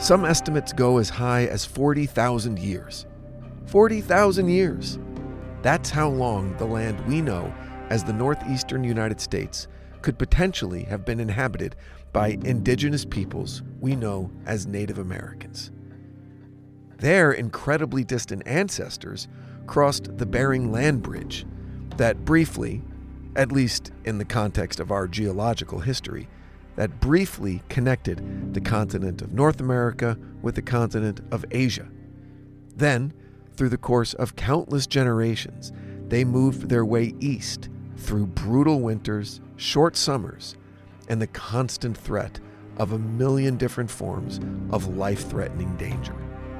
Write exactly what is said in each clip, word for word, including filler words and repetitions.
Some estimates go as high as forty thousand years. forty thousand years! That's how long the land we know as the northeastern United States could potentially have been inhabited by indigenous peoples we know as Native Americans. Their incredibly distant ancestors crossed the Bering Land Bridge that briefly, at least in the context of our geological history, that briefly connected the continent of North America with the continent of Asia. Then, through the course of countless generations, they moved their way east through brutal winters, short summers, and the constant threat of a million different forms of life-threatening danger.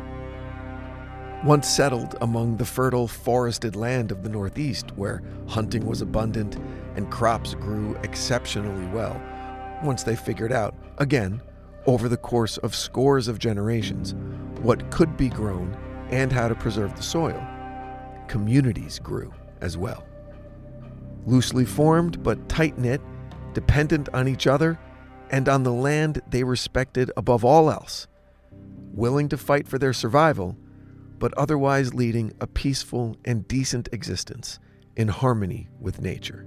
Once settled among the fertile forested land of the Northeast, where hunting was abundant and crops grew exceptionally well, once they figured out, again, over the course of scores of generations, what could be grown and how to preserve the soil, communities grew as well. Loosely formed but tight-knit, dependent on each other and on the land they respected above all else, willing to fight for their survival, but otherwise leading a peaceful and decent existence in harmony with nature.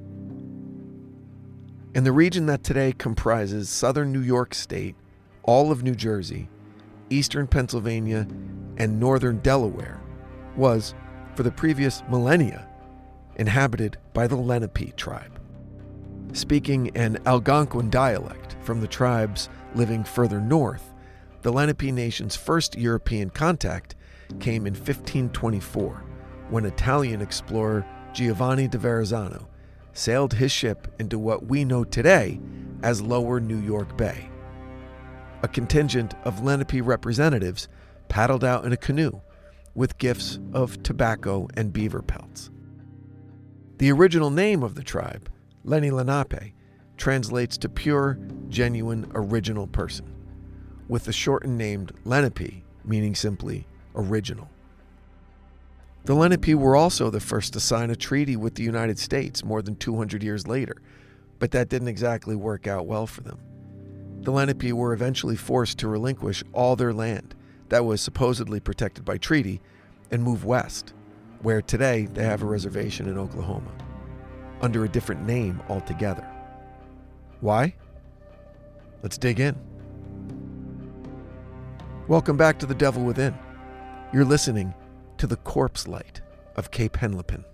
In the region that today comprises southern New York State, all of New Jersey, eastern Pennsylvania, and northern Delaware, was, for the previous millennia, inhabited by the Lenape tribe. Speaking an Algonquin dialect from the tribes living further north, the Lenape Nation's first European contact came in fifteen twenty-four, when Italian explorer Giovanni da Verrazzano sailed his ship into what we know today as Lower New York Bay. A contingent of Lenape representatives paddled out in a canoe with gifts of tobacco and beaver pelts. The original name of the tribe, Lenni Lenape, translates to pure, genuine, original person, with the shortened name Lenape meaning simply original. The Lenape were also the first to sign a treaty with the United States more than two hundred years later, but that didn't exactly work out well for them. The Lenape were eventually forced to relinquish all their land that was supposedly protected by treaty and move west, where today they have a reservation in Oklahoma, under a different name altogether. Why? Let's dig in. Welcome back to The Devil Within. You're listening to the corpse light of Cape Henlopen.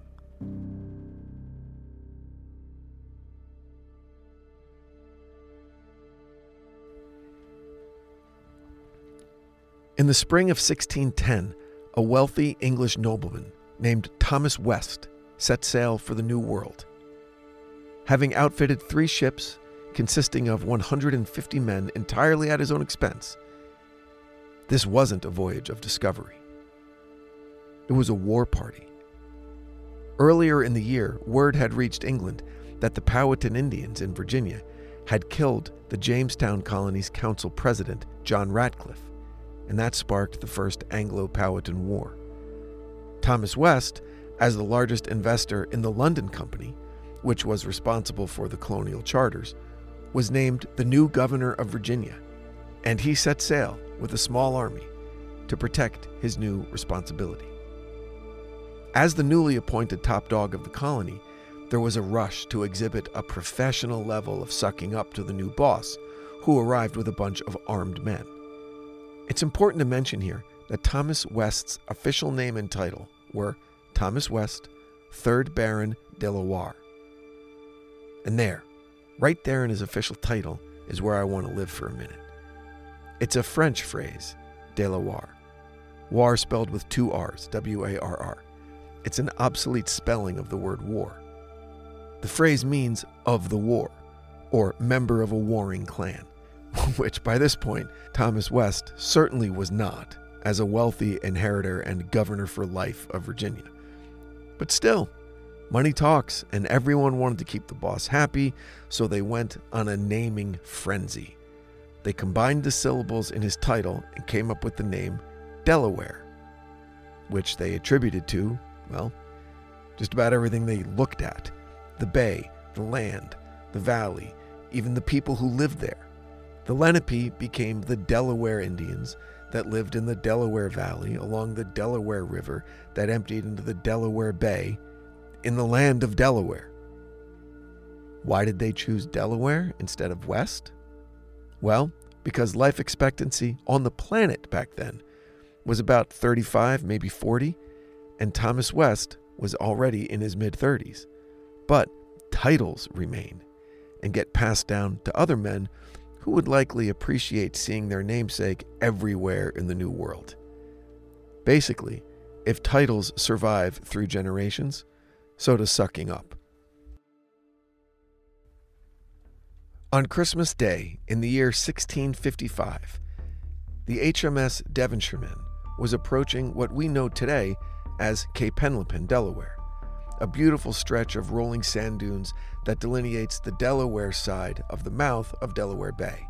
In the spring of sixteen ten, a wealthy English nobleman named Thomas West set sail for the New World. Having outfitted three ships consisting of one hundred fifty men entirely at his own expense, this wasn't a voyage of discovery. It was a war party. Earlier in the year, word had reached England that the Powhatan Indians in Virginia had killed the Jamestown colony's council president, John Ratcliffe, and that sparked the First Anglo-Powhatan War. Thomas West, as the largest investor in the London Company, which was responsible for the colonial charters, was named the new governor of Virginia, and he set sail with a small army to protect his new responsibility. As the newly appointed top dog of the colony, there was a rush to exhibit a professional level of sucking up to the new boss, who arrived with a bunch of armed men. It's important to mention here that Thomas West's official name and title were Thomas West, third Baron de la Warre. And there, right there in his official title, is where I want to live for a minute. It's a French phrase, de la Warre. Warre spelled with two R's, W A R R. It's an obsolete spelling of the word war. The phrase means of the war, or member of a warring clan, which by this point, Thomas West certainly was not, as a wealthy inheritor and governor for life of Virginia. But still, money talks, and everyone wanted to keep the boss happy, so they went on a naming frenzy. They combined the syllables in his title and came up with the name Delaware, which they attributed to, well, just about everything they looked at. The bay, the land, the valley, even the people who lived there. The Lenape became the Delaware Indians that lived in the Delaware Valley along the Delaware River that emptied into the Delaware Bay in the land of Delaware. Why did they choose Delaware instead of West? Well, because life expectancy on the planet back then was about thirty-five, maybe forty, and Thomas West was already in his mid-thirties. But titles remain and get passed down to other men who would likely appreciate seeing their namesake everywhere in the New World. Basically, if titles survive through generations, so does sucking up. On Christmas Day in the year sixteen fifty-five, the H M S Devonshireman was approaching what we know today as Cape Henlopen, Delaware, a beautiful stretch of rolling sand dunes that delineates the Delaware side of the mouth of Delaware Bay.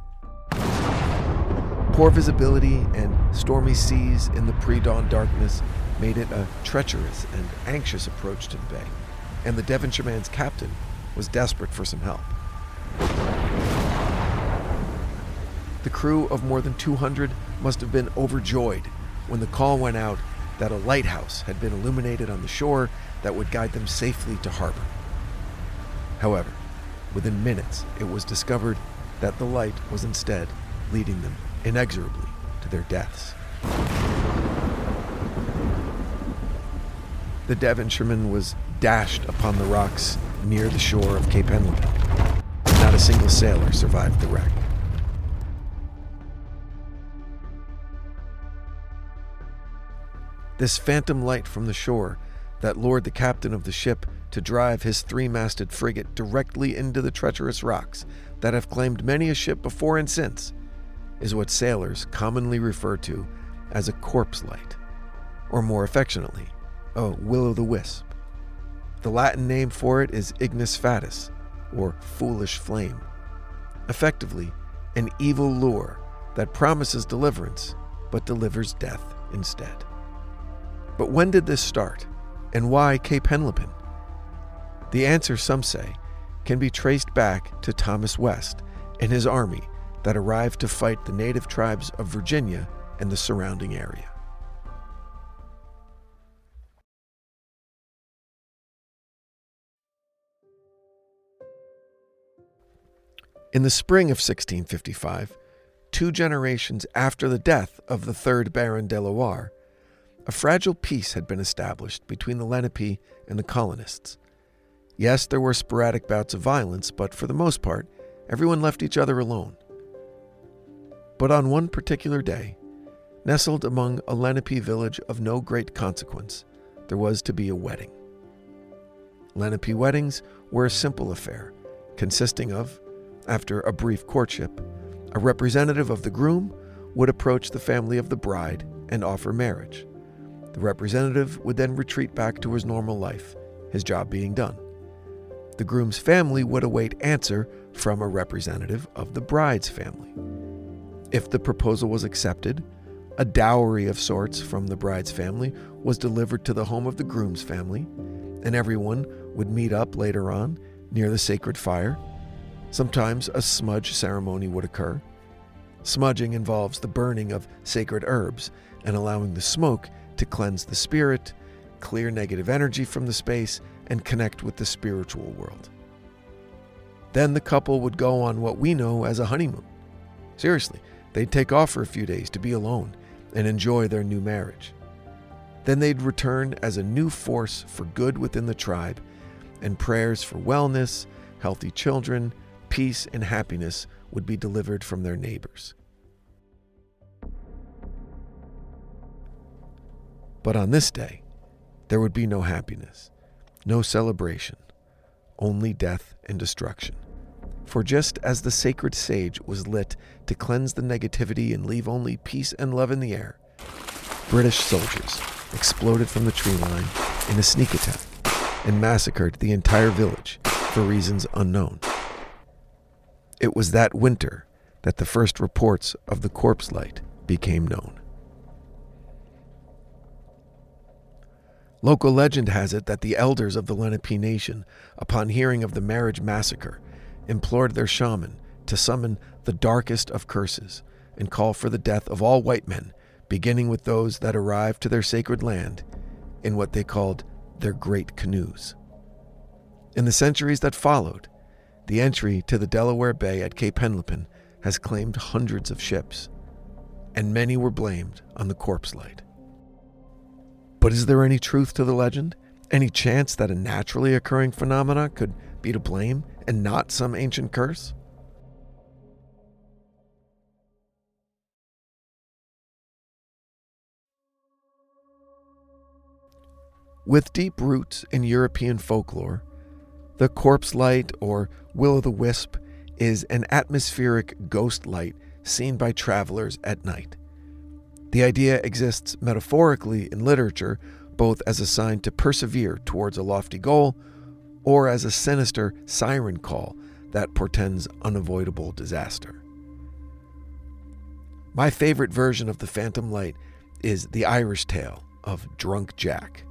Poor visibility and stormy seas in the pre-dawn darkness made it a treacherous and anxious approach to the bay, and the Devonshireman's captain was desperate for some help. The crew of more than two hundred must have been overjoyed when the call went out that a lighthouse had been illuminated on the shore that would guide them safely to harbor. However, within minutes it was discovered that the light was instead leading them inexorably to their deaths. The Devonshireman was dashed upon the rocks near the shore of Cape Henlopen. Not a single sailor survived the wreck. This phantom light from the shore that lured the captain of the ship to drive his three-masted frigate directly into the treacherous rocks that have claimed many a ship before and since is what sailors commonly refer to as a corpse light, or more affectionately, a will-o'-the-wisp. The Latin name for it is ignis fatuus, or foolish flame, effectively an evil lure that promises deliverance but delivers death instead. But when did this start, and why Cape Henlopen? The answer, some say, can be traced back to Thomas West and his army that arrived to fight the native tribes of Virginia and the surrounding area. In the spring of sixteen fifty-five, two generations after the death of the third Baron de la Warre, a fragile peace had been established between the Lenape and the colonists. Yes, there were sporadic bouts of violence, but for the most part, everyone left each other alone. But on one particular day, nestled among a Lenape village of no great consequence, there was to be a wedding. Lenape weddings were a simple affair, consisting of, after a brief courtship, a representative of the groom would approach the family of the bride and offer marriage. The representative would then retreat back to his normal life, his job being done. The groom's family would await answer from a representative of the bride's family. If the proposal was accepted, a dowry of sorts from the bride's family was delivered to the home of the groom's family, and everyone would meet up later on near the sacred fire. Sometimes a smudge ceremony would occur. Smudging involves the burning of sacred herbs and allowing the smoke to cleanse the spirit, clear negative energy from the space, and connect with the spiritual world. Then the couple would go on what we know as a honeymoon. Seriously, they'd take off for a few days to be alone and enjoy their new marriage. Then they'd return as a new force for good within the tribe, and prayers for wellness, healthy children, peace, and happiness would be delivered from their neighbors. But on this day, there would be no happiness, no celebration, only death and destruction. For just as the sacred sage was lit to cleanse the negativity and leave only peace and love in the air, British soldiers exploded from the tree line in a sneak attack and massacred the entire village for reasons unknown. It was that winter that the first reports of the corpse light became known. Local legend has it that the elders of the Lenape Nation, upon hearing of the marriage massacre, implored their shaman to summon the darkest of curses and call for the death of all white men, beginning with those that arrived to their sacred land in what they called their great canoes. In the centuries that followed, the entry to the Delaware Bay at Cape Henlopen has claimed hundreds of ships, and many were blamed on the corpse light. But is there any truth to the legend? Any chance that a naturally occurring phenomena could be to blame and not some ancient curse? With deep roots in European folklore, the corpse light, or will-o'-the-wisp, is an atmospheric ghost light seen by travelers at night. The idea exists metaphorically in literature, both as a sign to persevere towards a lofty goal, or as a sinister siren call that portends unavoidable disaster. My favorite version of the phantom light is the Irish tale of Drunk Jack.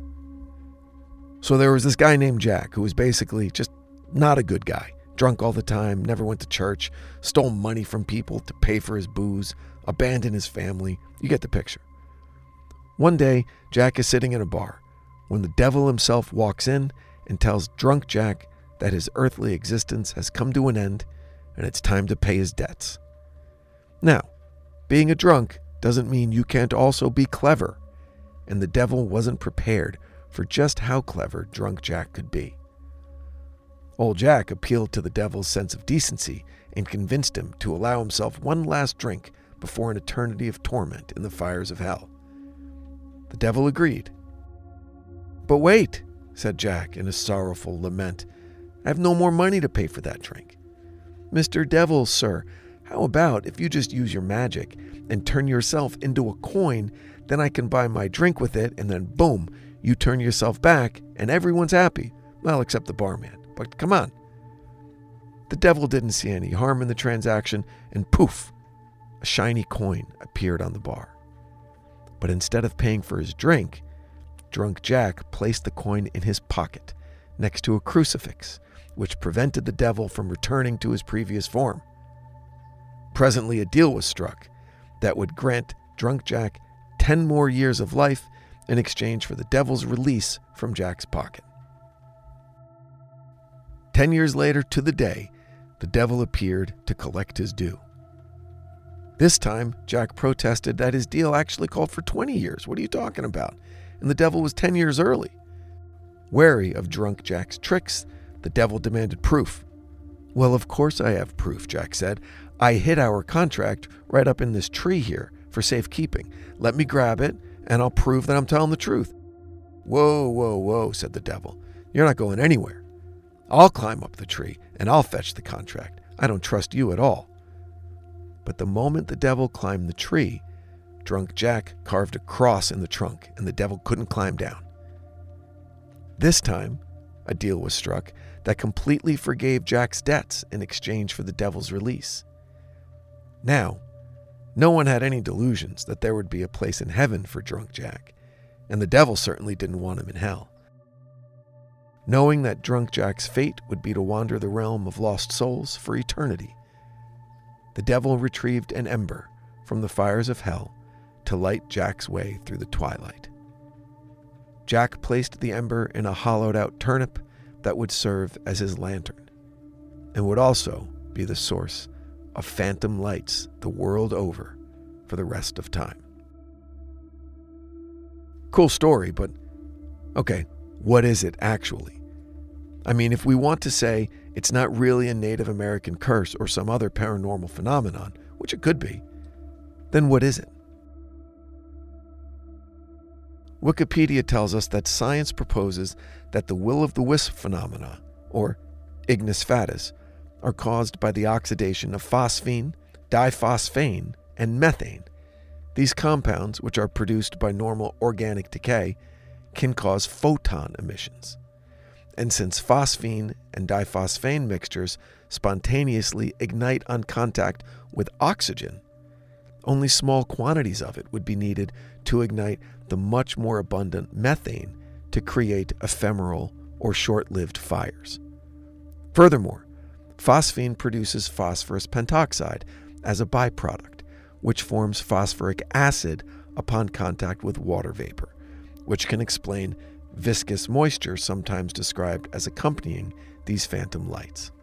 So there was this guy named Jack who was basically just not a good guy. Drunk all the time, never went to church, stole money from people to pay for his booze, abandoned his family. You get the picture. One day, Jack is sitting in a bar when the devil himself walks in and tells Drunk Jack that his earthly existence has come to an end and it's time to pay his debts. Now, being a drunk doesn't mean you can't also be clever, and the devil wasn't prepared for just how clever Drunk Jack could be. Old Jack appealed to the devil's sense of decency and convinced him to allow himself one last drink before an eternity of torment in the fires of hell. The devil agreed. "But wait," said Jack in a sorrowful lament, "I have no more money to pay for that drink." "Mister Devil, sir, how about if you just use your magic and turn yourself into a coin, then I can buy my drink with it, and then boom, you turn yourself back and everyone's happy. Well, except the barman. But come on." The devil didn't see any harm in the transaction, and poof, a shiny coin appeared on the bar. But instead of paying for his drink, Drunk Jack placed the coin in his pocket next to a crucifix, which prevented the devil from returning to his previous form. Presently, a deal was struck that would grant Drunk Jack ten more years of life in exchange for the devil's release from Jack's pocket. Ten years later to the day, the devil appeared to collect his due. This time, Jack protested that his deal actually called for twenty years. What are you talking about? And the devil was ten years early. Wary of Drunk Jack's tricks, the devil demanded proof. "Well, of course I have proof," Jack said. "I hid our contract right up in this tree here for safekeeping. Let me grab it, and I'll prove that I'm telling the truth." "Whoa, whoa, whoa," said the devil. "You're not going anywhere. I'll climb up the tree, and I'll fetch the contract. I don't trust you at all." But the moment the devil climbed the tree, Drunk Jack carved a cross in the trunk, and the devil couldn't climb down. This time, a deal was struck that completely forgave Jack's debts in exchange for the devil's release. Now, no one had any delusions that there would be a place in heaven for Drunk Jack, and the devil certainly didn't want him in hell. Knowing that Drunk Jack's fate would be to wander the realm of lost souls for eternity, the devil retrieved an ember from the fires of hell to light Jack's way through the twilight. Jack placed the ember in a hollowed-out turnip that would serve as his lantern, and would also be the source of phantom lights the world over for the rest of time. Cool story, but okay, what is it actually? I mean, if we want to say it's not really a Native American curse or some other paranormal phenomenon, which it could be, then what is it? Wikipedia tells us that science proposes that the will-o'-the-wisp phenomena, or ignis fatuus, are caused by the oxidation of phosphine, diphosphane, and methane. These compounds, which are produced by normal organic decay, can cause photon emissions. And since phosphine and diphosphane mixtures spontaneously ignite on contact with oxygen, only small quantities of it would be needed to ignite the much more abundant methane to create ephemeral or short-lived fires. Furthermore, Phosphine produces phosphorus pentoxide as a byproduct, which forms phosphoric acid upon contact with water vapor, which can explain viscous moisture sometimes described as accompanying these phantom lights.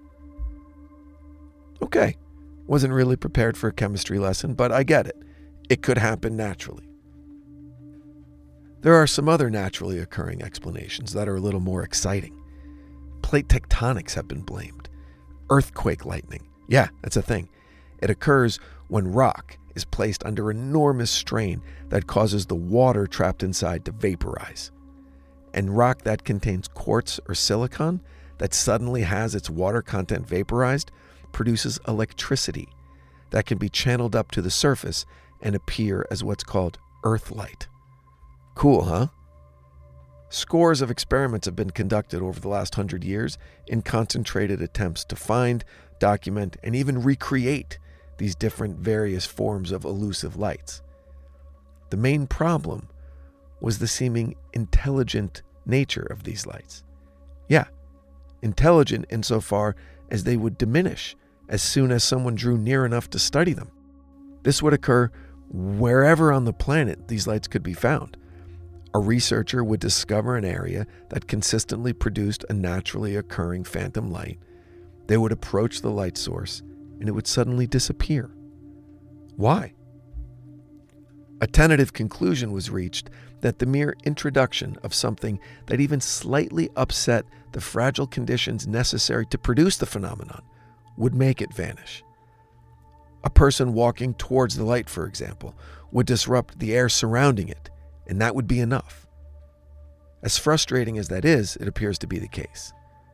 Okay, wasn't really prepared for a chemistry lesson, but I get it. It could happen naturally. There are some other naturally occurring explanations that are a little more exciting. Plate tectonics have been blamed. Earthquake lightning. Yeah, that's a thing. It occurs when rock is placed under enormous strain that causes the water trapped inside to vaporize. And rock that contains quartz or silicon that suddenly has its water content vaporized produces electricity that can be channeled up to the surface and appear as what's called earth light. Cool, huh? Scores of experiments have been conducted over the last hundred years in concentrated attempts to find, document, and even recreate these different various forms of elusive lights. The main problem was the seeming intelligent nature of these lights. Yeah, intelligent insofar as they would diminish as soon as someone drew near enough to study them. This would occur wherever on the planet these lights could be found. A researcher would discover an area that consistently produced a naturally occurring phantom light. They would approach the light source, and it would suddenly disappear. Why? A tentative conclusion was reached that the mere introduction of something that even slightly upset the fragile conditions necessary to produce the phenomenon would make it vanish. A person walking towards the light, for example, would disrupt the air surrounding it, and that would be enough. As frustrating as that is, it appears to be the case.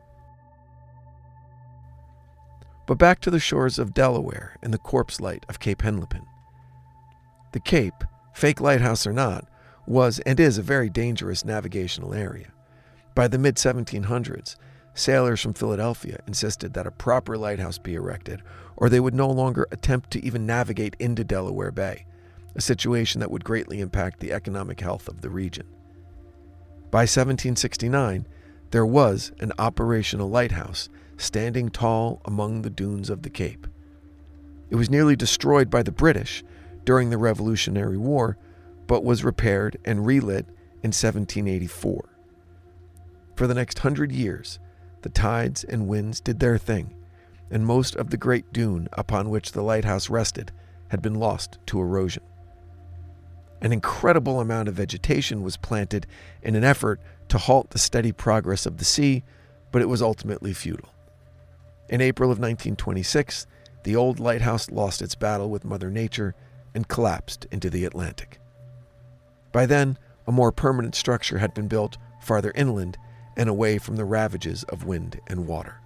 But back to the shores of Delaware and the corpse light of Cape Henlopen. The Cape, fake lighthouse or not, was and is a very dangerous navigational area. By the mid seventeen hundreds, sailors from Philadelphia insisted that a proper lighthouse be erected, or they would no longer attempt to even navigate into Delaware Bay, a situation that would greatly impact the economic health of the region. By seventeen sixty-nine, there was an operational lighthouse standing tall among the dunes of the Cape. It was nearly destroyed by the British during the Revolutionary War, but was repaired and relit in seventeen eighty-four. For the next hundred years, the tides and winds did their thing, and most of the great dune upon which the lighthouse rested had been lost to erosion. An incredible amount of vegetation was planted in an effort to halt the steady progress of the sea, but it was ultimately futile. In April of nineteen twenty-six, the old lighthouse lost its battle with Mother Nature and collapsed into the Atlantic. By then, a more permanent structure had been built farther inland and away from the ravages of wind and water.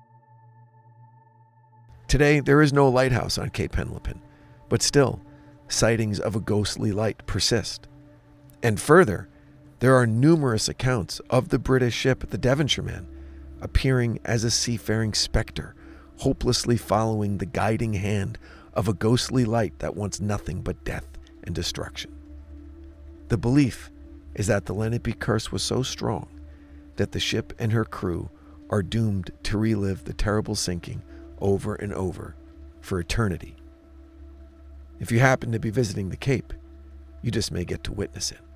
Today, there is no lighthouse on Cape Henlopen, but still, sightings of a ghostly light persist. And further, there are numerous accounts of the British ship the Devonshireman appearing as a seafaring specter, hopelessly following the guiding hand of a ghostly light that wants nothing but death and destruction. The belief is that the Lenape curse was so strong that the ship and her crew are doomed to relive the terrible sinking over and over for eternity. If you happen to be visiting the Cape, you just may get to witness it.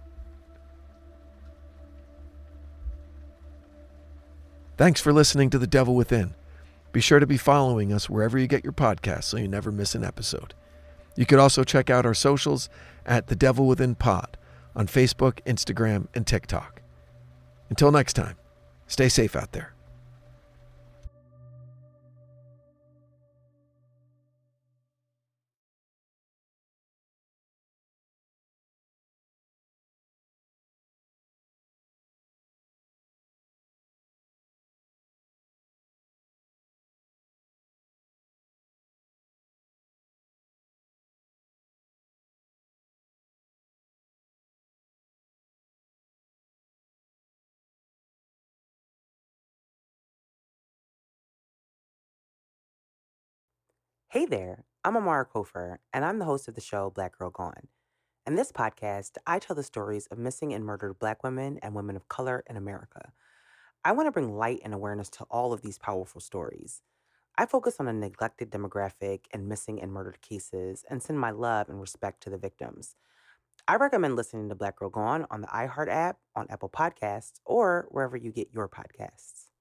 Thanks for listening to The Devil Within. Be sure to be following us wherever you get your podcasts so you never miss an episode. You could also check out our socials at The Devil Within Pod on Facebook, Instagram, and TikTok. Until next time, stay safe out there. Hey there, I'm Amara Kofer, and I'm the host of the show Black Girl Gone. In this podcast, I tell the stories of missing and murdered Black women and women of color in America. I want to bring light and awareness to all of these powerful stories. I focus on a neglected demographic and missing and murdered cases and send my love and respect to the victims. I recommend listening to Black Girl Gone on the iHeart app, on Apple Podcasts, or wherever you get your podcasts.